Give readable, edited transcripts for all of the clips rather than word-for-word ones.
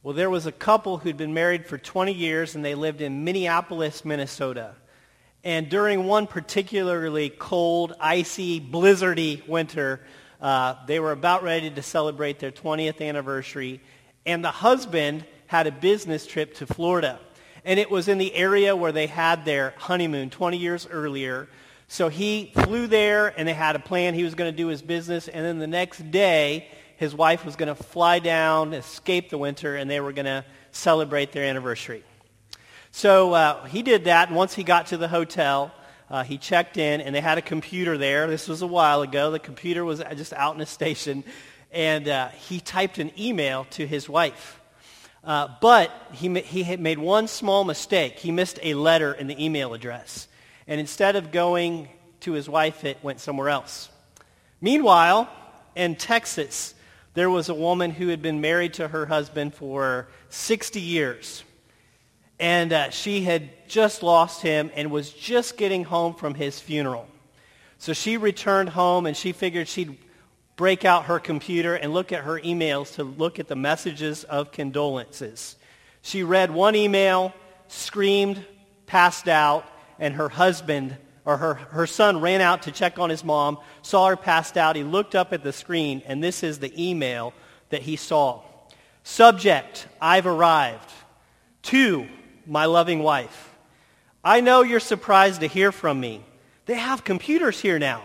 Well, there was a couple who'd been married for 20 years, and they lived in Minneapolis, Minnesota. And during one particularly cold, icy, blizzardy winter, they were about ready to celebrate their 20th anniversary, and the husband had a business trip to Florida. And it was in the area where they had their honeymoon 20 years earlier. So he flew there, and they had a plan. He was going to do his business, and then the next day, his wife was going to fly down, escape the winter, and they were going to celebrate their anniversary. So he did that, and once he got to the hotel, he checked in, and they had a computer there. This was a while ago. The computer was just out in a station, and he typed an email to his wife. But he had made one small mistake. He missed a letter in the email address. And instead of going to his wife, it went somewhere else. Meanwhile, in Texas, there was a woman who had been married to her husband for 60 years. And she had just lost him and was just getting home from his funeral. So she returned home, and she figured she'd break out her computer and look at her emails to look at the messages of condolences. She read one email, screamed, passed out, and her husband, or her son, ran out to check on his mom, saw her passed out. He looked up at the screen, and this is the email that he saw. Subject, I've arrived. To my loving wife. I know you're surprised to hear from me. They have computers here now.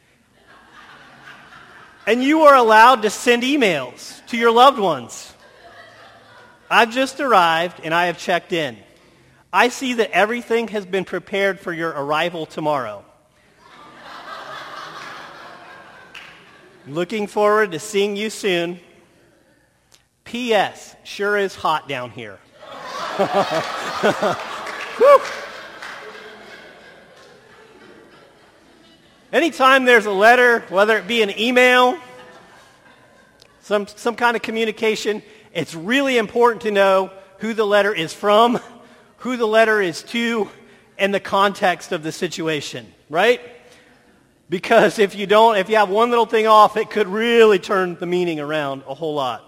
And you are allowed to send emails to your loved ones. I've just arrived, and I have checked in. I see that everything has been prepared for your arrival tomorrow. Looking forward to seeing you soon. P.S. Sure is hot down here. Anytime there's a letter, whether it be an email, some kind of communication, it's really important to know who the letter is from, who the letter is to, and the context of the situation, right? Because if you have one little thing off, it could really turn the meaning around a whole lot.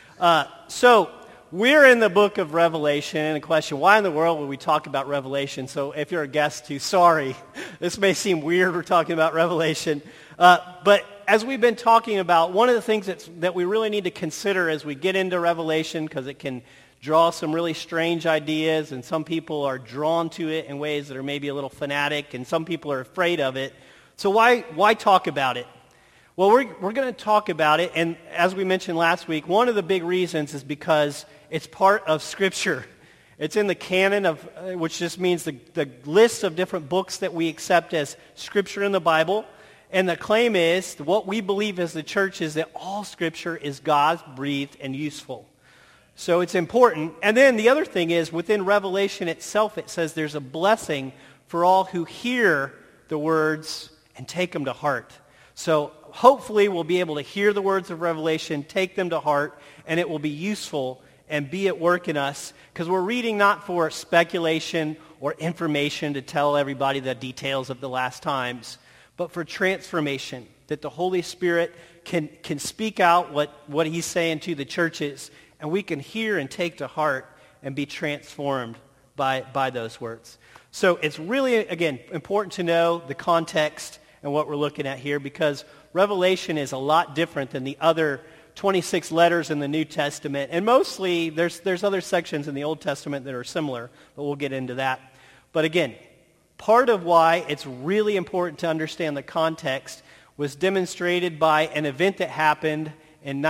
So we're in the book of Revelation, and the question, why in the world would we talk about Revelation? So if you're a guest too, sorry. This may seem weird, we're talking about Revelation. But as we've been talking about, one of the things that we really need to consider as we get into Revelation, because it can draw some really strange ideas, and some people are drawn to it in ways that are maybe a little fanatic, and some people are afraid of it. So why talk about it? Well, we're going to talk about it, and as we mentioned last week, one of the big reasons is because it's part of Scripture. It's in the canon of, which just means the list of different books that we accept as Scripture in the Bible. And the claim is, what we believe as the church is that all Scripture is God-breathed and useful. So it's important. And then the other thing is, within Revelation itself, it says there's a blessing for all who hear the words and take them to heart. So hopefully we'll be able to hear the words of Revelation, take them to heart, and it will be useful and be at work in us, because we're reading not for speculation or information to tell everybody the details of the last times, but for transformation, that the Holy Spirit can speak out what he's saying to the churches, and we can hear and take to heart and be transformed by those words. So it's really, again, important to know the context and what we're looking at here, because Revelation is a lot different than the other 26 letters in the New Testament. And mostly, there's other sections in the Old Testament that are similar, but we'll get into that. But again, part of why it's really important to understand the context was demonstrated by an event that happened in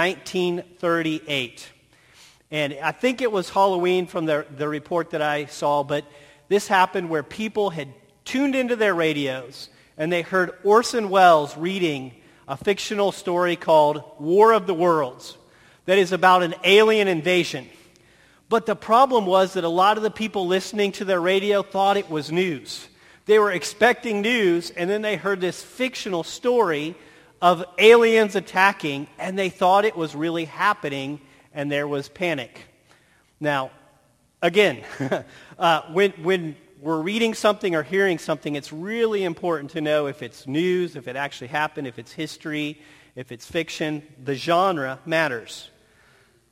1938. And I think it was Halloween from the report that I saw, but this happened where people had tuned into their radios and they heard Orson Welles reading a fictional story called War of the Worlds that is about an alien invasion. But the problem was that a lot of the people listening to their radio thought it was news. They were expecting news, and then they heard this fictional story of aliens attacking, and they thought it was really happening, and there was panic. Now, again, when we're reading something or hearing something, it's really important to know if it's news, if it actually happened, if it's history, if it's fiction. The genre matters.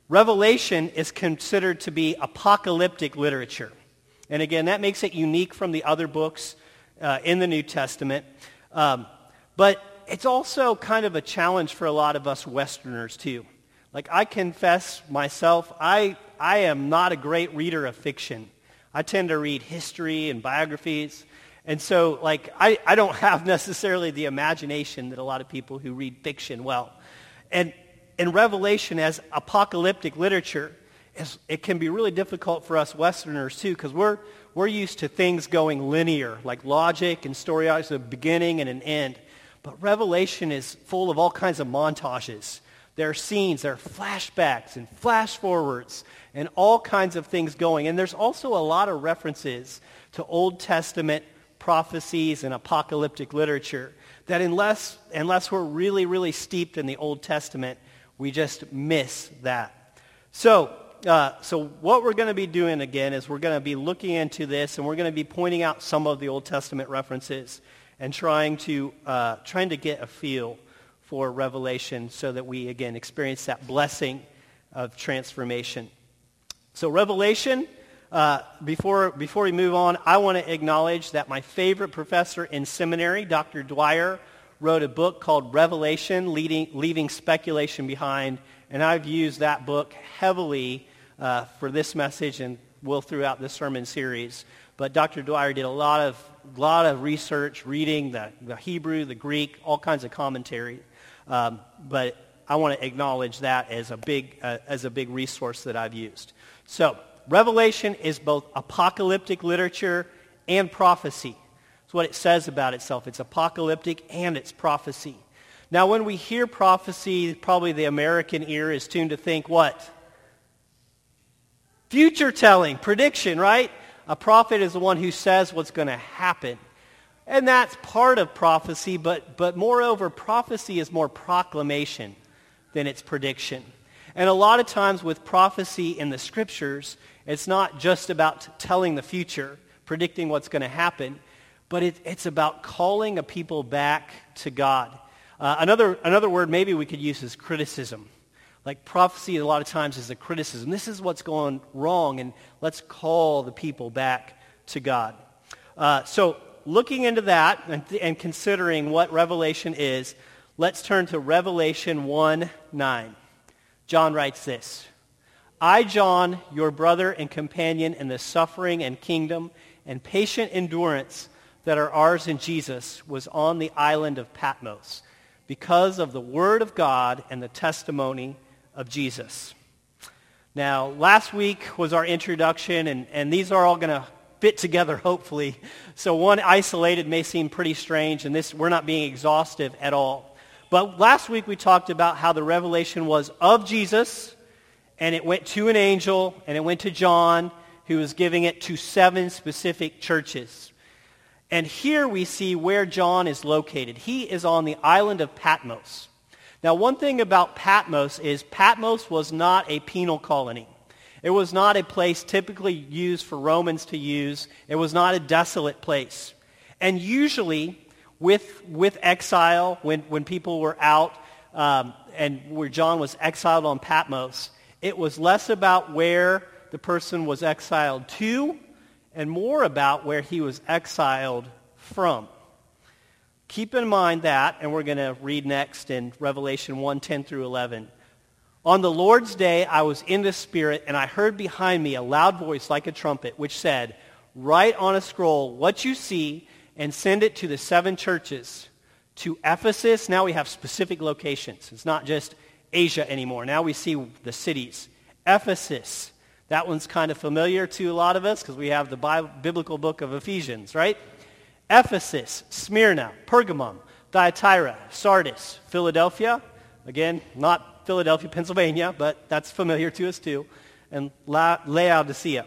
Revelation is considered to be apocalyptic literature. And again, that makes it unique from the other books in the New Testament. But it's also kind of a challenge for a lot of us Westerners too. Like, I confess myself, I am not a great reader of fiction. I tend to read history and biographies. And so, like, I don't have necessarily the imagination that a lot of people who read fiction well. And in Revelation, as apocalyptic literature, it can be really difficult for us Westerners too, because we're used to things going linear, like logic and story arcs, a beginning and an end. But Revelation is full of all kinds of montages. There are scenes, there are flashbacks and flash forwards and all kinds of things going. And there's also a lot of references to Old Testament prophecies and apocalyptic literature that unless we're really, really steeped in the Old Testament, we just miss that. So what we're going to be doing again is we're going to be looking into this, and we're going to be pointing out some of the Old Testament references and trying to get a feel for Revelation so that we, again, experience that blessing of transformation. So Revelation, before we move on, I want to acknowledge that my favorite professor in seminary, Dr. Dwyer, wrote a book called Revelation, Leaving Speculation Behind, and I've used that book heavily for this message and will throughout this sermon series. But Dr. Dwyer did a lot of research, reading the Hebrew, the Greek, all kinds of commentary. But I want to acknowledge that as a big resource that I've used. So Revelation is both apocalyptic literature and prophecy. That's what it says about itself. It's apocalyptic and it's prophecy. Now, when we hear prophecy, probably the American ear is tuned to think what? Future telling, prediction, right? A prophet is the one who says what's going to happen. And that's part of prophecy, but moreover, prophecy is more proclamation than it's prediction. And a lot of times with prophecy in the Scriptures, it's not just about telling the future, predicting what's going to happen, but it's about calling a people back to God. Another word maybe we could use is criticism. Like prophecy a lot of times is a criticism. This is what's going wrong, and let's call the people back to God. So looking into that and considering what Revelation is, let's turn to Revelation 1:9. John writes this: I, John, your brother and companion in the suffering and kingdom and patient endurance that are ours in Jesus, was on the island of Patmos because of the word of God and the testimony of Jesus. Now, last week was our introduction, and these are all going to fit together, hopefully. So one isolated may seem pretty strange, and we're not being exhaustive at all. But last week we talked about how the revelation was of Jesus, and it went to an angel, and it went to John, who was giving it to 7 specific churches. And here we see where John is located. He is on the island of Patmos. Now, one thing about Patmos is Patmos was not a penal colony. It was not a place typically used for Romans to use. It was not a desolate place. And usually, with exile, when people were out and where John was exiled on Patmos, it was less about where the person was exiled to and more about where he was exiled from. Keep in mind that, and we're going to read next in Revelation 1:10 through 11. On the Lord's day I was in the Spirit, and I heard behind me a loud voice like a trumpet, which said, write on a scroll what you see and send it to the 7 churches. To Ephesus, now we have specific locations. It's not just Asia anymore. Now we see the cities. Ephesus, that one's kind of familiar to a lot of us because we have the biblical book of Ephesians, right? Ephesus, Smyrna, Pergamum, Thyatira, Sardis, Philadelphia. Again, not Philadelphia, Pennsylvania, but that's familiar to us too. And Laodicea.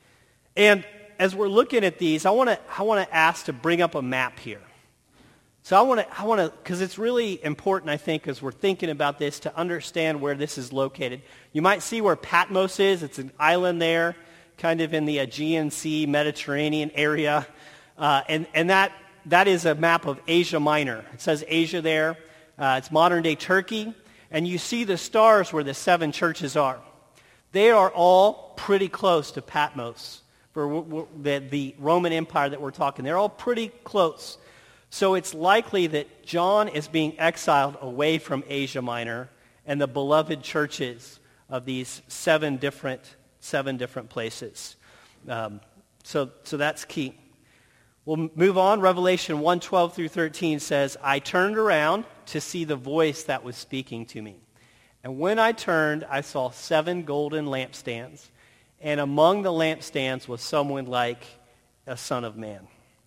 And as we're looking at these, I want to ask to bring up a map here. So I want to, because it's really important, I think, as we're thinking about this, to understand where this is located. You might see where Patmos is. It's an island there, kind of in the Aegean Sea, Mediterranean area. And that is a map of Asia Minor. It says Asia there. It's modern-day Turkey. And you see the stars where the 7 churches are. They are all pretty close to Patmos for the Roman Empire that we're talking. They're all pretty close. So it's likely that John is being exiled away from Asia Minor and the beloved churches of these seven different places. So that's key. We'll move on. Revelation 1:12 through 13 says, I turned around to see the voice that was speaking to me. And when I turned, I saw 7 golden lampstands. And among the lampstands was someone like a son of man.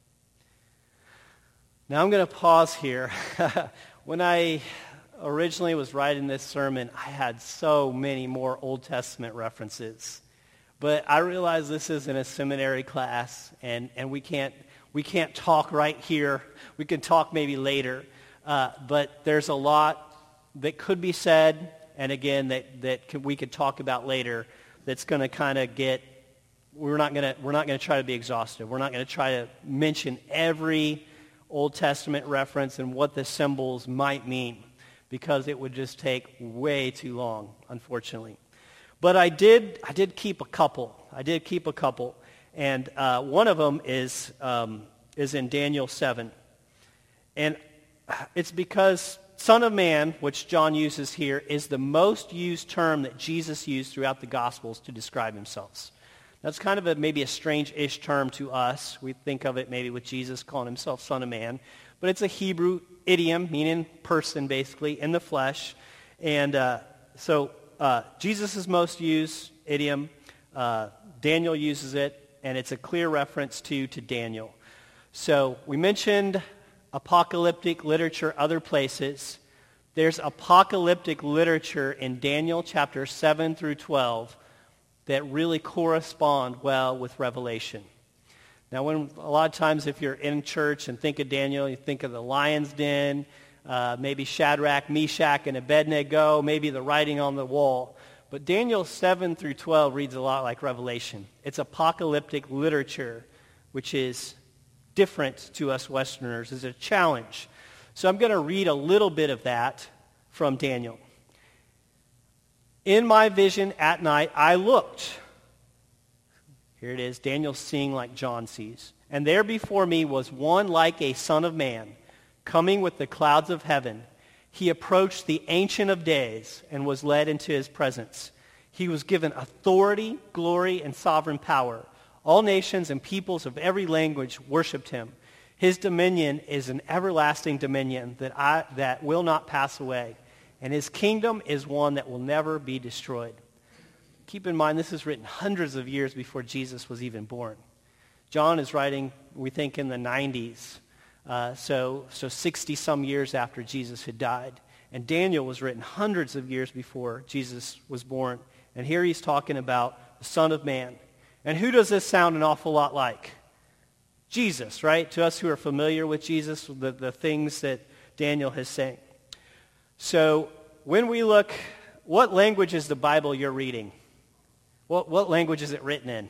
Now I'm going to pause here. When I originally was writing this sermon, I had so many more Old Testament references. But I realize this isn't a seminary class, and we can't talk right here. We can talk maybe later. But there's a lot that could be said, and again, we could talk about later, that's going to kind of we're not going to try to be exhaustive. We're not going to try to mention every Old Testament reference and what the symbols might mean, because it would just take way too long, unfortunately. But I did keep a couple. And one of them is in Daniel 7. And it's because Son of Man, which John uses here, is the most used term that Jesus used throughout the Gospels to describe himself. That's kind of maybe a strange-ish term to us. We think of it maybe with Jesus calling himself Son of Man. But it's a Hebrew idiom, meaning person, basically, in the flesh. And so Jesus' most used idiom. Daniel uses it, and it's a clear reference to Daniel. So we mentioned apocalyptic literature other places. There's apocalyptic literature in Daniel chapter 7 through 12 that really correspond well with Revelation. Now, a lot of times if you're in church and think of Daniel, you think of the lion's den, maybe Shadrach, Meshach, and Abednego, maybe the writing on the wall. But Daniel 7 through 12 reads a lot like Revelation. It's apocalyptic literature, which is different to us Westerners, is a challenge. So I'm going to read a little bit of that from Daniel. In my vision at night, I looked. Here it is, Daniel seeing like John sees. And there before me was one like a son of man, coming with the clouds of heaven. He approached the Ancient of Days and was led into his presence. He was given authority, glory, and sovereign power. All nations and peoples of every language worshipped him. His dominion is an everlasting dominion that will not pass away. And his kingdom is one that will never be destroyed. Keep in mind, this is written hundreds of years before Jesus was even born. John is writing, we think, in the 90s. So 60-some years after Jesus had died. And Daniel was written hundreds of years before Jesus was born. And here he's talking about the Son of Man. And who does this sound an awful lot like? Jesus, right? To us who are familiar with Jesus, the things that Daniel has saying. So when we look, what language is the Bible you're reading? What language is it written in?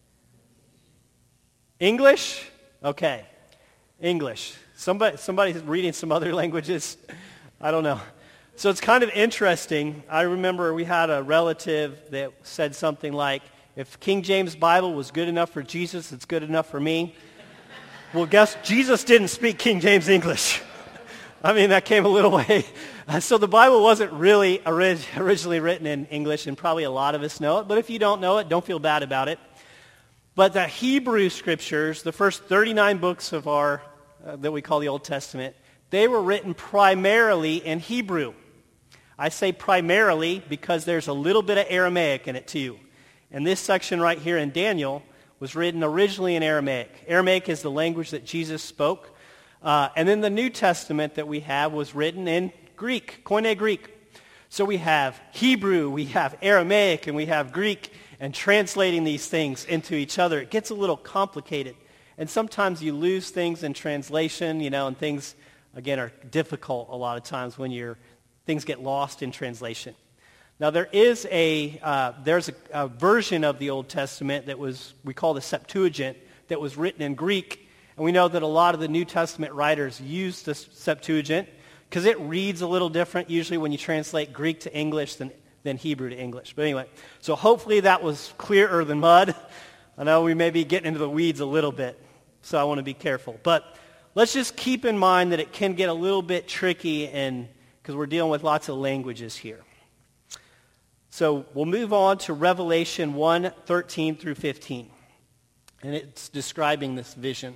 English? Okay. English. Somebody's reading some other languages? I don't know. So it's kind of interesting. I remember we had a relative that said something like, if King James Bible was good enough for Jesus, it's good enough for me. Well, guess Jesus didn't speak King James English. I mean, that came a little way. So the Bible wasn't really originally written in English, and probably a lot of us know it. But if you don't know it, don't feel bad about it. But the Hebrew Scriptures, the first 39 books of our that we call the Old Testament, they were written primarily in Hebrew. I say primarily because there's a little bit of Aramaic in it too. And this section right here in Daniel was written originally in Aramaic. Aramaic is the language that Jesus spoke. And then the New Testament that we have was written in Greek, Koine Greek. So we have Hebrew, we have Aramaic, and we have Greek, and translating these things into each other, it gets a little complicated. And sometimes you lose things in translation, and things, again, are difficult a lot of times when things get lost in translation. Now there's a version of the Old Testament that we call the Septuagint, that was written in Greek. And we know that a lot of the New Testament writers use the Septuagint because it reads a little different usually when you translate Greek to English than than Hebrew to English. But anyway, so hopefully that was clearer than mud. I know we may be getting into the weeds a little bit, so I want to be careful. But let's just keep in mind that it can get a little bit tricky because we're dealing with lots of languages here. So we'll move on to Revelation 1:13 through 15. And it's describing this vision.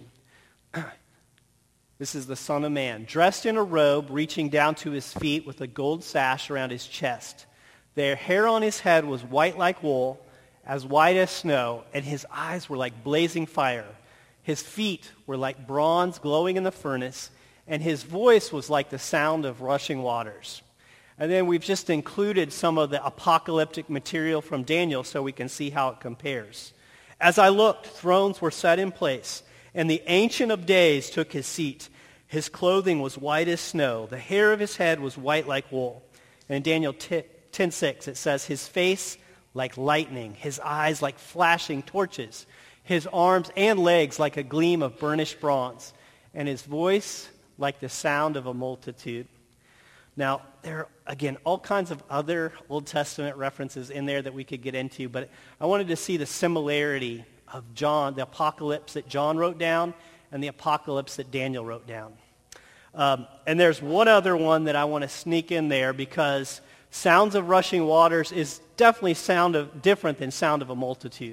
This is the Son of Man, dressed in a robe reaching down to his feet with a gold sash around his chest. The hair on his head was white like wool, as white as snow, and his eyes were like blazing fire. His feet were like bronze glowing in the furnace, and his voice was like the sound of rushing waters. And then we've just included some of the apocalyptic material from Daniel so we can see how it compares. As I looked, thrones were set in place, and the Ancient of Days took his seat. His clothing was white as snow. The hair of his head was white like wool. And in Daniel 10:6 it says, his face like lightning, his eyes like flashing torches, his arms and legs like a gleam of burnished bronze, and his voice like the sound of a multitude. Now, there are, again, all kinds of other Old Testament references in there that we could get into, but I wanted to see the similarity of John, the apocalypse that John wrote down, and the apocalypse that Daniel wrote down. And there's one other one that I want to sneak in there because sounds of rushing waters is definitely different than sound of a multitude.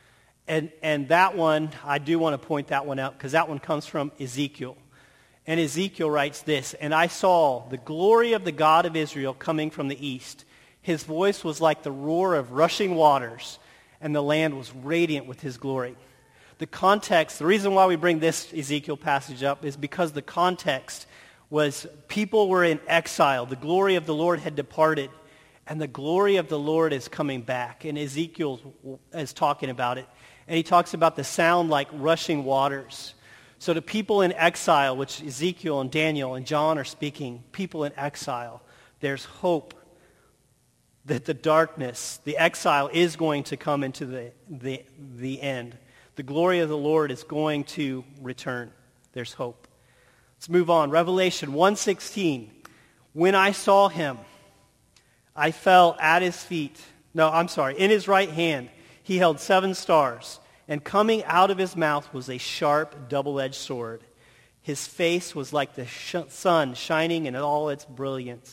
And that one, I do want to point that one out because that one comes from Ezekiel. And Ezekiel writes this, and I saw the glory of the God of Israel coming from the east. His voice was like the roar of rushing waters, and the land was radiant with his glory. The context, the reason why we bring this Ezekiel passage up is because the context was people were in exile. The glory of the Lord had departed, and the glory of the Lord is coming back. And Ezekiel is talking about it. And he talks about the sound like rushing waters. So to people in exile, which Ezekiel and Daniel and John are speaking, people in exile, there's hope that the darkness, the exile is going to come into the end. The glory of the Lord is going to return. There's hope. Let's move on. Revelation 1:16. When I saw him, I fell at his feet. In his right hand, he held 7 stars. And coming out of his mouth was a sharp, double-edged sword. His face was like the sun shining in all its brilliance.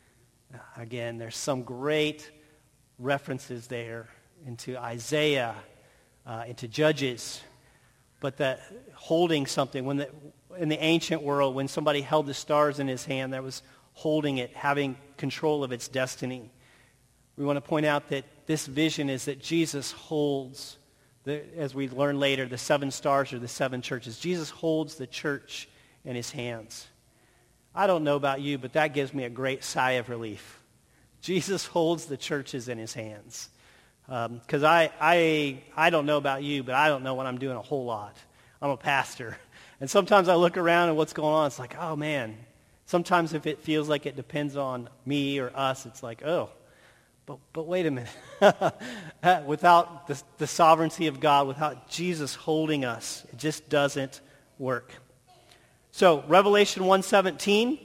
Again, there's some great references there into Isaiah, into Judges. But that holding something, in the ancient world, when somebody held the stars in his hand, that was holding it, having control of its destiny. We want to point out that this vision is that Jesus holds, as we learn later, the 7 stars are the 7 churches. Jesus holds the church in his hands. I don't know about you, but that gives me a great sigh of relief. Jesus holds the churches in his hands. Because I don't know about you, but I don't know what I'm doing a whole lot. I'm a pastor. And sometimes I look around and what's going on, it's like, oh man. Sometimes if it feels like it depends on me or us, it's like, oh. But wait a minute. Without the sovereignty of God, without Jesus holding us, it just doesn't work. So Revelation 1:17,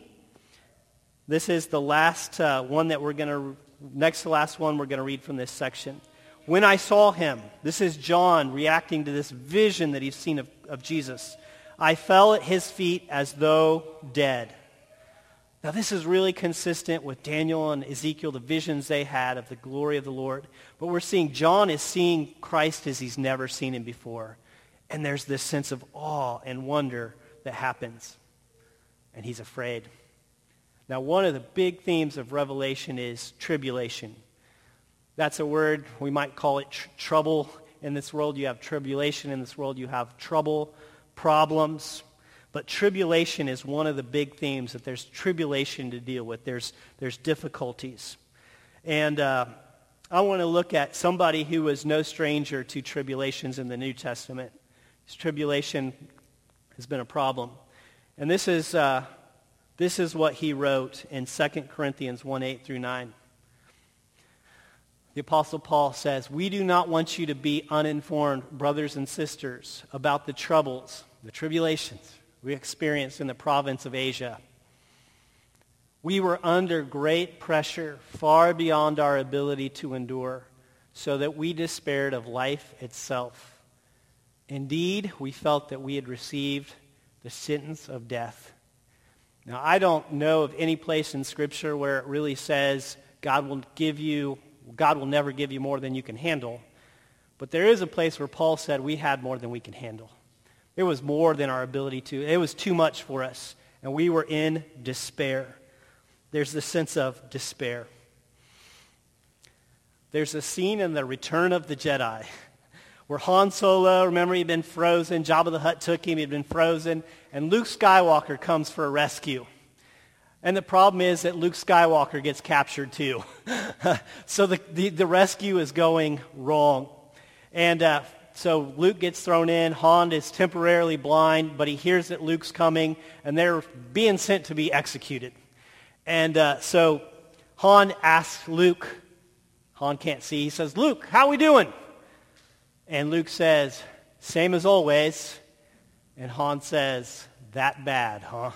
this is the last one that next to last one we're going to read from this section. When I saw him, this is John reacting to this vision that he's seen of Jesus. I fell at his feet as though dead. Now this is really consistent with Daniel and Ezekiel, the visions they had of the glory of the Lord. But we're seeing John is seeing Christ as he's never seen him before. And there's this sense of awe and wonder that happens. And he's afraid. Now one of the big themes of Revelation is tribulation. That's a word, we might call it trouble. In this world you have tribulation. In this world you have trouble, problems. But tribulation is one of the big themes, that there's tribulation to deal with. There's difficulties. And I want to look at somebody who was no stranger to tribulations in the New Testament. His tribulation has been a problem. And this is what he wrote in 2 Corinthians 1:8 through 9. The Apostle Paul says, "We do not want you to be uninformed, brothers and sisters, about the troubles, the tribulations we experienced in the province of Asia. We were under great pressure, far beyond our ability to endure, so that we despaired of life itself. Indeed, we felt that we had received the sentence of death. Now, I don't know of any place in Scripture where it really says God will never give you more than you can handle. But there is a place where Paul said we had more than we can handle. It was more than our ability to. It was too much for us, and we were in despair. There's the sense of despair. There's a scene in The Return of the Jedi where Han Solo, remember, he'd been frozen. Jabba the Hutt took him. He'd been frozen. And Luke Skywalker comes for a rescue. And the problem is that Luke Skywalker gets captured too. So the rescue is going wrong. And so Luke gets thrown in. Han is temporarily blind, but he hears that Luke's coming, and they're being sent to be executed. And so Han asks Luke, Han can't see, he says, "Luke, how we doing?" And Luke says, "Same as always." And Han says, "That bad, huh?"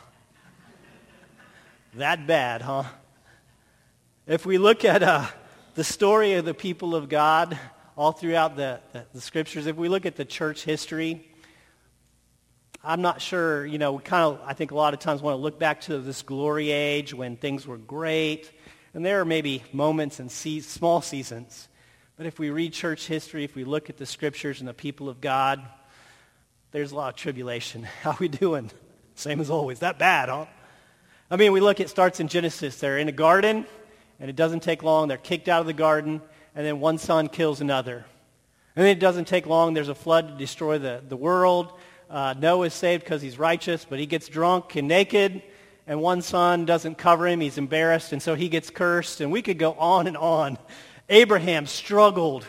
That bad, huh? If we look at the story of the people of God all throughout the Scriptures, if we look at the church history, I'm not sure, I think a lot of times want to look back to this glory age when things were great. And there are maybe moments and small seasons. But if we read church history, if we look at the Scriptures and the people of God, there's a lot of tribulation. How we doing? Same as always. That bad, huh? I mean, it starts in Genesis. They're in a garden, and it doesn't take long. They're kicked out of the garden, and then one son kills another. And then it doesn't take long. There's a flood to destroy the world. Noah's saved because he's righteous, but he gets drunk and naked, and one son doesn't cover him. He's embarrassed, and so he gets cursed. And we could go on and on. Abraham struggled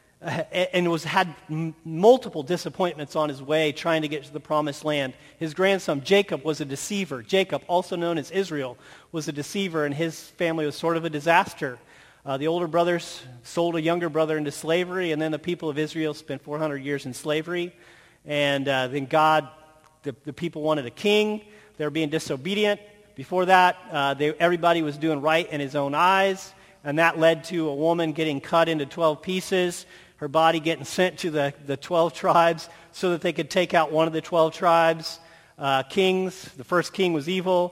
and had multiple disappointments on his way trying to get to the promised land. His grandson Jacob was a deceiver. Jacob, also known as Israel, was a deceiver, and his family was sort of a disaster. The older brothers sold a younger brother into slavery, and then the people of Israel spent 400 years in slavery. And then God, the people wanted a king. They were being disobedient. Before that, everybody was doing right in his own eyes. And that led to a woman getting cut into 12 pieces, her body getting sent to the 12 tribes so that they could take out one of the 12 tribes. Kings, the first king was evil.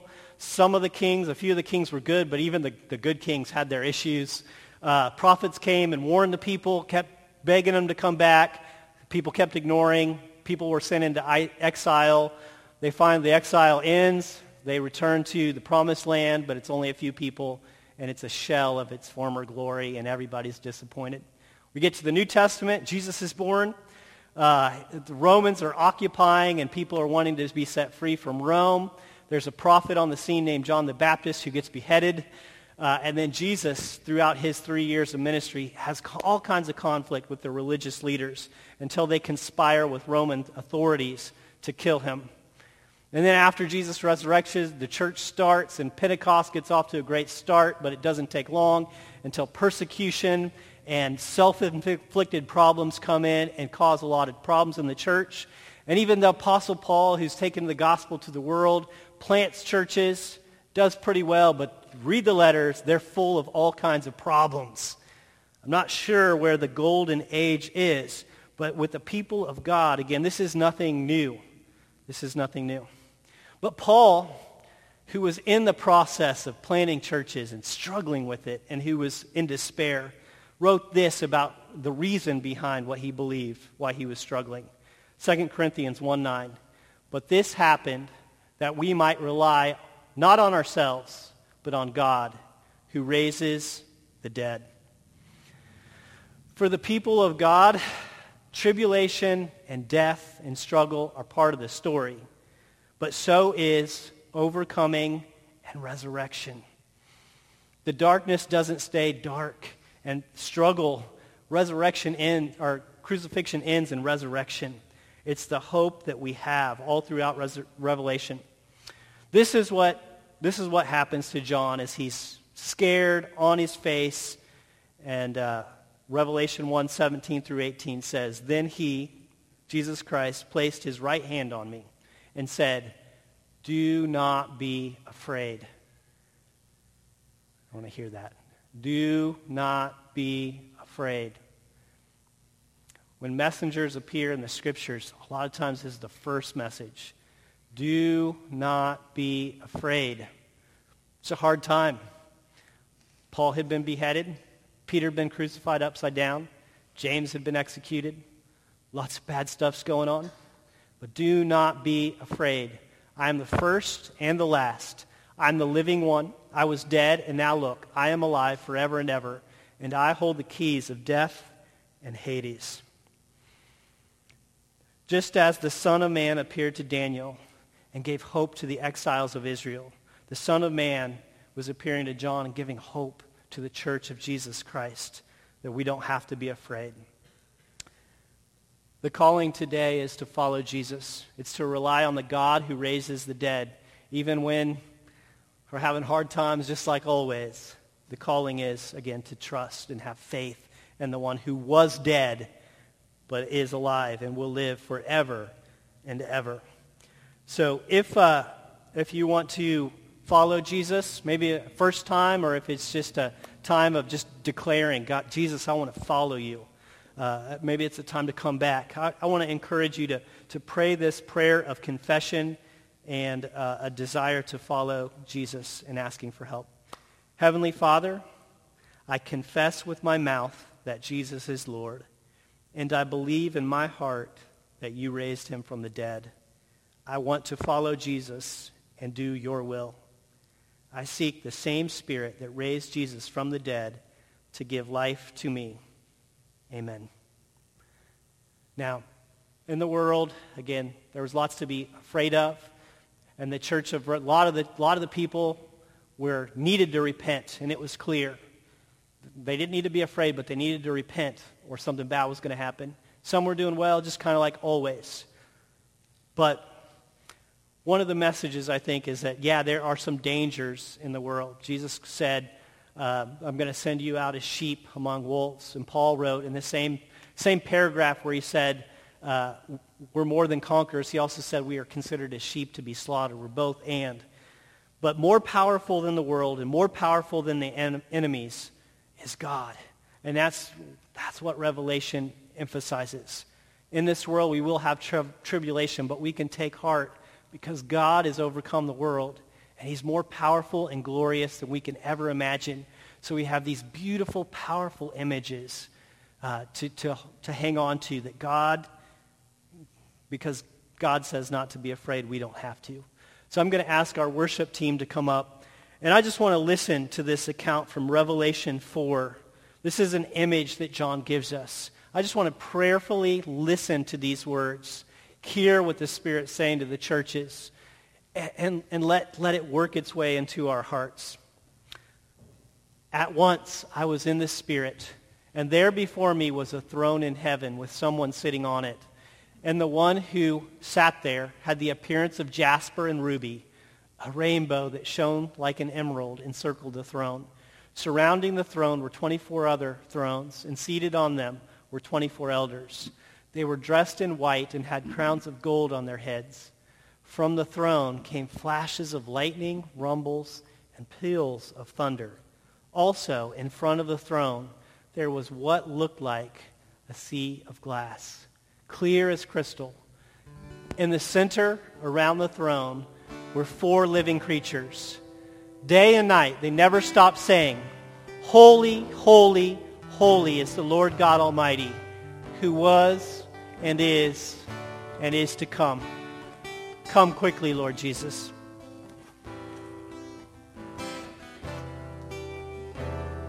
A few of the kings were good, but even the good kings had their issues. Prophets came and warned the people, kept begging them to come back. People kept ignoring. People were sent into exile. They find the exile ends. They return to the promised land, but it's only a few people, and it's a shell of its former glory, and everybody's disappointed. We get to the New Testament. Jesus is born. The Romans are occupying, and people are wanting to be set free from Rome. There's a prophet on the scene named John the Baptist who gets beheaded. And then Jesus, throughout his 3 years of ministry, has all kinds of conflict with the religious leaders until they conspire with Roman authorities to kill him. And then after Jesus' resurrection, the church starts, and Pentecost gets off to a great start, but it doesn't take long until persecution and self-inflicted problems come in and cause a lot of problems in the church. And even the Apostle Paul, who's taken the gospel to the world, plants churches, does pretty well, but read the letters, they're full of all kinds of problems. I'm not sure where the golden age is, but with the people of God, again, this is nothing new. This is nothing new. But Paul, who was in the process of planting churches and struggling with it, and who was in despair, wrote this about the reason behind what he believed, why he was struggling. 2 Corinthians 1:9. But this happened that we might rely not on ourselves, but on God, who raises the dead. For the people of God, tribulation and death and struggle are part of the story. But so is overcoming and resurrection. The darkness doesn't stay dark, and crucifixion ends in resurrection. It's the hope that we have all throughout Revelation. This is what happens to John as he's scared, on his face, and Revelation 1:17 through 18 says, Then he, Jesus Christ, placed his right hand on me and said, Do not be afraid. I want to hear that. Do not be afraid. When messengers appear in the scriptures, a lot of times this is the first message. Do not be afraid. It's a hard time. Paul had been beheaded. Peter had been crucified upside down. James had been executed. Lots of bad stuff's going on. But do not be afraid. I am the first and the last. I'm the living one. I was dead, and now look, I am alive forever and ever, and I hold the keys of death and Hades. Just as the Son of Man appeared to Daniel and gave hope to the exiles of Israel, the Son of Man was appearing to John and giving hope to the church of Jesus Christ, that we don't have to be afraid. The calling today is to follow Jesus. It's to rely on the God who raises the dead, even when we're having hard times, just like always. The calling is, again, to trust and have faith in the one who was dead but is alive and will live forever and ever. So if you want to follow Jesus, maybe a first time, or if it's just a time of just declaring, God, Jesus, I want to follow you. Maybe it's a time to come back. I want to encourage you to pray this prayer of confession and a desire to follow Jesus and asking for help. Heavenly Father, I confess with my mouth that Jesus is Lord, and I believe in my heart that you raised him from the dead. I want to follow Jesus and do your will. I seek the same Spirit that raised Jesus from the dead to give life to me. Amen. Now, in the world, again, there was lots to be afraid of, and the church of a lot of the people were needed to repent, and it was clear. They didn't need to be afraid, but they needed to repent, or something bad was going to happen. Some were doing well, just kind of like always. But one of the messages, I think, is that, yeah, there are some dangers in the world. Jesus said, I'm going to send you out as sheep among wolves. And Paul wrote in the same paragraph where he said, we're more than conquerors. He also said we are considered as sheep to be slaughtered. We're both and. But more powerful than the world and more powerful than the enemies is God. And that's what Revelation emphasizes. In this world we will have tribulation, but we can take heart because God has overcome the world. And he's more powerful and glorious than we can ever imagine. So we have these beautiful, powerful images to hang on to that God, because God says not to be afraid, we don't have to. So I'm going to ask our worship team to come up. And I just want to listen to this account from Revelation 4. This is an image that John gives us. I just want to prayerfully listen to these words, hear what the Spirit's saying to the churches, and let it work its way into our hearts. At once I was in the Spirit, and there before me was a throne in heaven with someone sitting on it. And the one who sat there had the appearance of jasper and ruby. A rainbow that shone like an emerald encircled the throne. Surrounding the throne were 24 other thrones, and seated on them were 24 elders. They were dressed in white and had crowns of gold on their heads. From the throne came flashes of lightning, rumbles, and peals of thunder. Also, in front of the throne, there was what looked like a sea of glass, clear as crystal. In the center, around the throne, were 4 living creatures. Day and night, they never stopped saying, "Holy, holy, holy is the Lord God Almighty, who was and is to come." Come quickly, Lord Jesus.